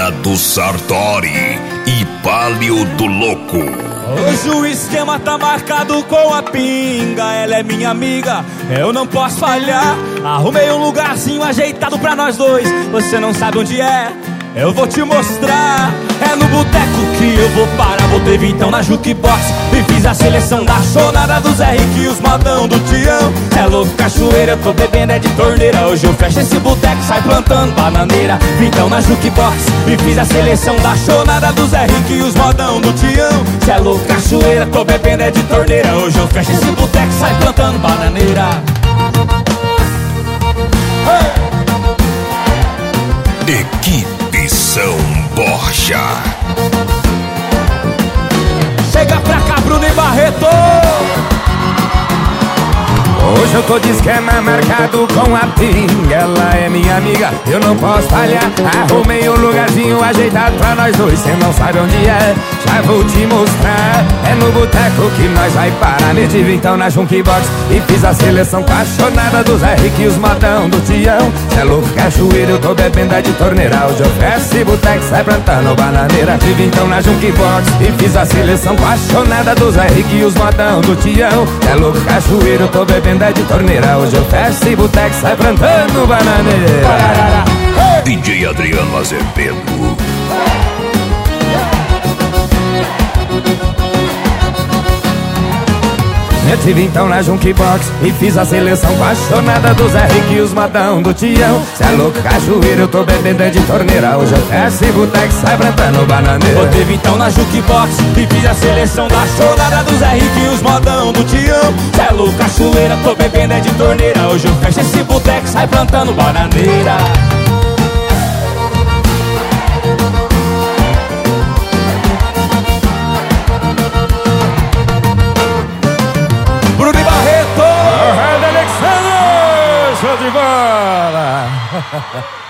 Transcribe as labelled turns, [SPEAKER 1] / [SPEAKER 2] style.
[SPEAKER 1] Banda do Sartori e Palio do Louco.
[SPEAKER 2] Hoje o esquema tá marcado com a pinga. Ela é minha amiga, eu não posso falhar. Arrumei um lugarzinho ajeitado pra nós dois. Você não sabe onde é, eu vou te mostrar. É no boteco que eu vou parar. Botei vintão na jukebox e fiz a seleção da chonada do Zé Rick e os modão do Tião. É louco, cachoeira, eu tô bebendo é de torneira. Hoje eu fecho esse boteco, sai plantando bananeira. Vintão na jukebox e fiz a seleção da chonada do Zé Rick e os modão do Tião. Cê é louco, cachoeira, tô bebendo é de torneira. Hoje eu fecho esse boteco, sai plantando bananeira.
[SPEAKER 1] Equipe São Borja.
[SPEAKER 2] Chega pra cá, Bruno e Barreto.
[SPEAKER 3] Hoje eu tô de esquema marcado com a pinga. Ela é minha amiga, eu não posso falhar. Arrumei um lugarzinho ajeitado pra nós dois. Cê não sabe onde é, já vou te mostrar. É no boteco que nós vai parar. Meti vintão na jukebox e fiz a seleção apaixonada do Zé Rick e os modão do Tião. Cê é louco, cachoeira, eu tô bebendo é de torneira. Hoje eu fecho esse boteco, sai plantando bananeira. Meti vintão na jukebox e fiz a seleção apaixonada do Zé Rick e os modão do Tião. Cê é louco, cachoeira, eu tô bebendo é de torneira. Hoje eu fecho esse boteco, sai plantando bananeira.
[SPEAKER 1] DJ Adriano Azevedo.
[SPEAKER 3] Meti vintão na jukebox e fiz a seleção apaixonada do Zé Rick e os modão do Tião. Cê é louco, cachoeira, eu tô bebendo é de torneira. Hoje eu fecho esse boteco, sai plantando bananeira.
[SPEAKER 2] Botei vintão na jukebox e fiz a seleção da chonada do Zé Rick e os modão do Tião. Cê é louco, cachoeira, tô bebendo é de torneira. Hoje eu fecho esse boteco, sai plantando bananeira. Bruno e Barreto.
[SPEAKER 3] Alexandre, show de bola.